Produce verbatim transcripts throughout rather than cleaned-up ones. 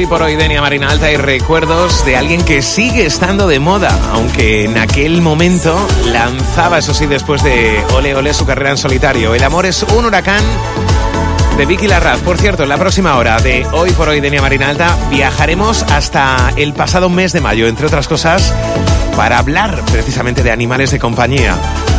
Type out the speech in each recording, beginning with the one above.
Hoy por hoy, Denia Marinalta, y recuerdos de alguien que sigue estando de moda, aunque en aquel momento lanzaba, eso sí, después de Ole Ole, su carrera en solitario. El amor es un huracán, de Vicky Larraz. Por cierto, en la próxima hora de Hoy por hoy, Denia Marinalta, viajaremos hasta el pasado mes de mayo, entre otras cosas, para hablar precisamente de animales de compañía.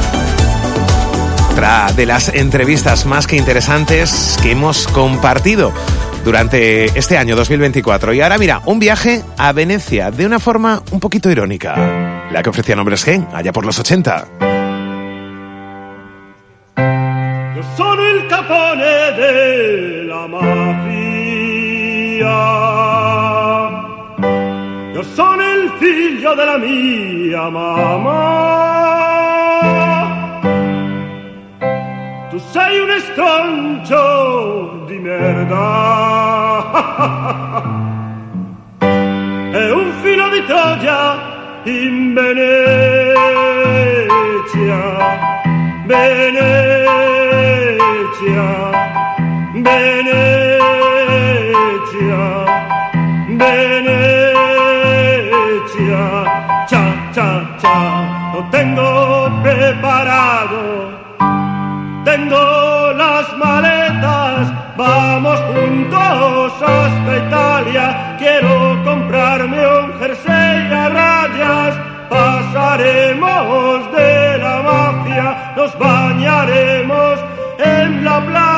Otra de las entrevistas más que interesantes que hemos compartido durante este año dos mil veinticuatro. Y ahora mira, un viaje a Venecia de una forma un poquito irónica, la que ofrecía Hombres G, allá por los ochenta. Io sono il capone della mafia, io sono il figlio della mia mamma. Tu sei un estroncio di merda e un filo di Troia in Venezia, Venezia, Venezia, Venezia, cha, cha, cha, lo tengo preparado. Tengo las maletas, vamos juntos hasta Italia. Quiero comprarme un jersey a rayas. Pasaremos de la mafia, nos bañaremos en la playa.